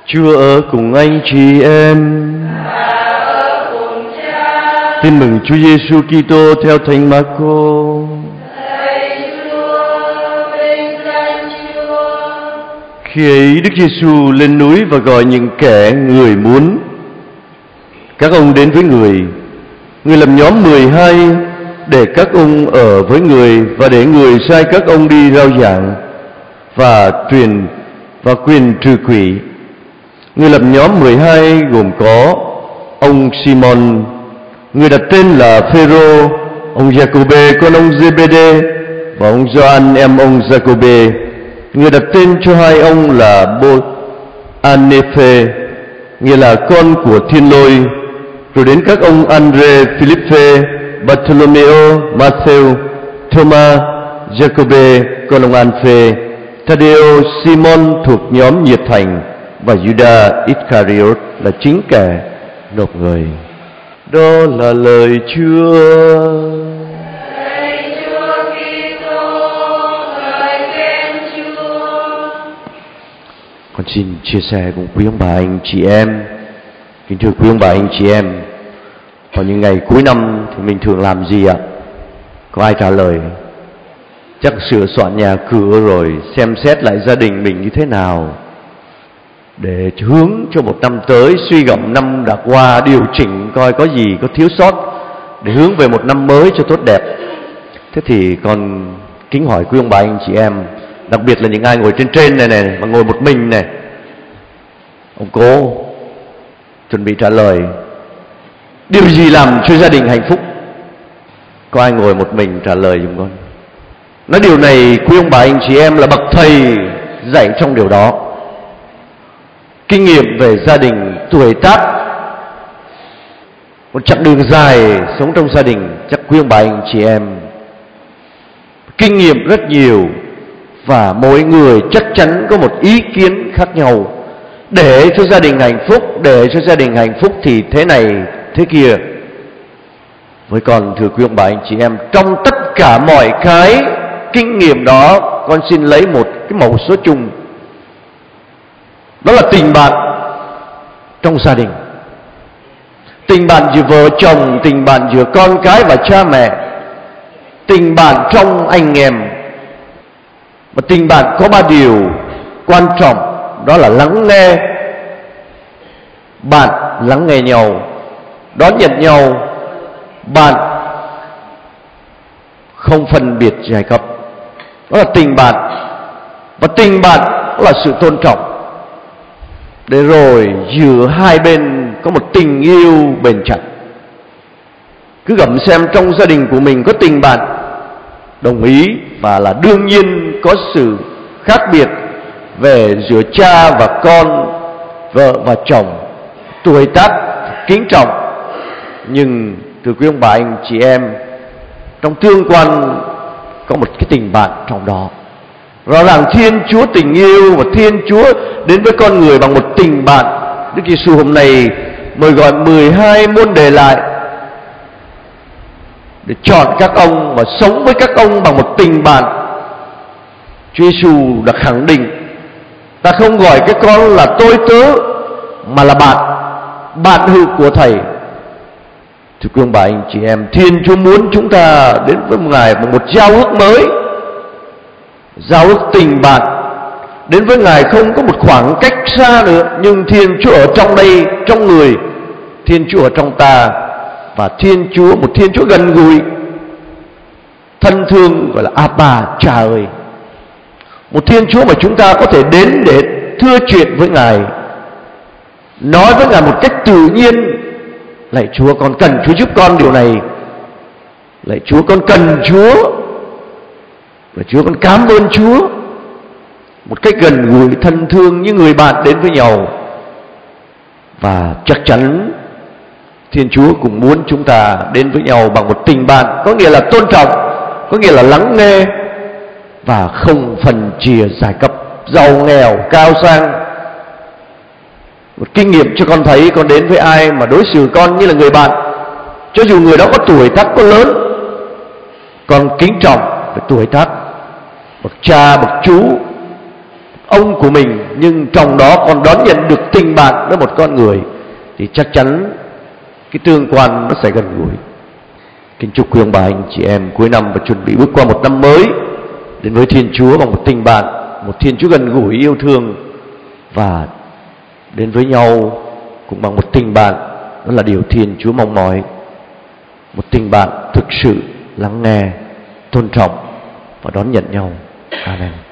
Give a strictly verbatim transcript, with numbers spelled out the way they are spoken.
Chúa ở cùng anh chị em. Tin mừng Chúa Giêsu Kitô theo Thánh Marco. Khi ấy Đức Giêsu lên núi và gọi những kẻ người muốn. Các ông đến với người. Người làm nhóm mười hai để các ông ở với người và để người sai các ông đi rao giảng và truyền và quyền trừ quỷ. Người lập nhóm mười hai gồm có ông Simon, người đặt tên là Phêrô, ông Giacôbê con ông Giê-bê-đê và ông Gioan em ông Giacôbê. Người đặt tên cho hai ông là Bô-a-nê-phê, nghĩa là con của Thiên Lôi. Rồi đến các ông Andrê, Philippe, Bartholomew, Matthew, Thomas, Giacôbê con ông An-phê, Thaddeus, Simon thuộc nhóm nhiệt thành và Judas Iscariot là chính kẻ nộp người. Đó là lời Chúa. Lạy Chúa Kitô, lời khen Chúa. Con xin chia sẻ cùng quý ông bà anh chị em. Kính thưa quý ông bà anh chị em, vào những ngày cuối năm thì mình thường làm gì ạ? Có ai trả lời? Chắc sửa soạn nhà cửa rồi xem xét lại gia đình mình như thế nào để hướng cho một năm tới, suy gẫm năm đã qua, điều chỉnh coi có gì có thiếu sót để hướng về một năm mới cho tốt đẹp. Thế thì con kính hỏi quý ông bà anh chị em, đặc biệt là những ai ngồi trên trên này này mà ngồi một mình này, ông cố chuẩn bị trả lời. Điều gì làm cho gia đình hạnh phúc? Có ai ngồi một mình trả lời giùm con. Nói điều này quý ông bà anh chị em là bậc thầy dạy trong điều đó. Kinh nghiệm về gia đình, tuổi tác, một chặng đường dài sống trong gia đình, chắc quý ông bà anh chị em kinh nghiệm rất nhiều, và mỗi người chắc chắn có một ý kiến khác nhau. Để cho gia đình hạnh phúc, để cho gia đình hạnh phúc thì thế này thế kia. Với con thưa quý ông bà anh chị em, trong tất cả mọi cái kinh nghiệm đó, con xin lấy một cái mẫu số chung, đó là tình bạn trong gia đình. Tình bạn giữa vợ chồng, tình bạn giữa con cái và cha mẹ, tình bạn trong anh em. Và tình bạn có ba điều quan trọng, đó là lắng nghe. Bạn lắng nghe nhau, đón nhận nhau. Bạn không phân biệt giai cấp, đó là tình bạn. Và tình bạn là sự tôn trọng, để rồi giữa hai bên có một tình yêu bền chặt. Cứ gẫm xem trong gia đình của mình có tình bạn, đồng ý, và là đương nhiên có sự khác biệt về giữa cha và con, vợ và chồng, tuổi tác kính trọng. Nhưng thưa quý ông bà anh chị em, trong tương quan có một cái tình bạn trong đó. Rõ ràng Thiên Chúa tình yêu, và Thiên Chúa đến với con người bằng một tình bạn. Đức Giêsu hôm nay mời gọi mười hai môn đệ lại để chọn các ông và sống với các ông bằng một tình bạn. Chúa Giêsu đã khẳng định, ta không gọi các con là tôi tớ, mà là bạn, bạn hữu của Thầy. Thưa quý ông bà anh chị em, Thiên Chúa muốn chúng ta đến với Ngài bằng một giao ước mới, giao ước tình bạn. Đến với Ngài không có một khoảng cách xa nữa, nhưng Thiên Chúa ở trong đây, trong người. Thiên Chúa ở trong ta, và Thiên Chúa, một Thiên Chúa gần gũi, thân thương, gọi là Abba, Cha ơi. Một Thiên Chúa mà chúng ta có thể đến để thưa chuyện với Ngài, nói với Ngài một cách tự nhiên. Lạy Chúa, con cần Chúa giúp con điều này. Lạy Chúa, con cần Chúa. Lạy Chúa, con cảm ơn Chúa. Một cách gần gũi, thân thương như người bạn đến với nhau. Và chắc chắn Thiên Chúa cũng muốn chúng ta đến với nhau bằng một tình bạn, có nghĩa là tôn trọng, có nghĩa là lắng nghe, và không phân chia giai cấp, giàu nghèo, cao sang. Một kinh nghiệm cho con thấy, con đến với ai mà đối xử con như là người bạn, cho dù người đó có tuổi tác có lớn, con kính trọng về tuổi tác, bậc cha, bậc chú, ông của mình, nhưng trong đó còn đón nhận được tình bạn với một con người, thì chắc chắn cái tương quan nó sẽ gần gũi. Kính chúc quý ông bà anh chị em cuối năm và chuẩn bị bước qua một năm mới đến với Thiên Chúa bằng một tình bạn, một Thiên Chúa gần gũi yêu thương, và đến với nhau cũng bằng một tình bạn, đó là điều Thiên Chúa mong mỏi. Một tình bạn thực sự lắng nghe, tôn trọng và đón nhận nhau. Amen.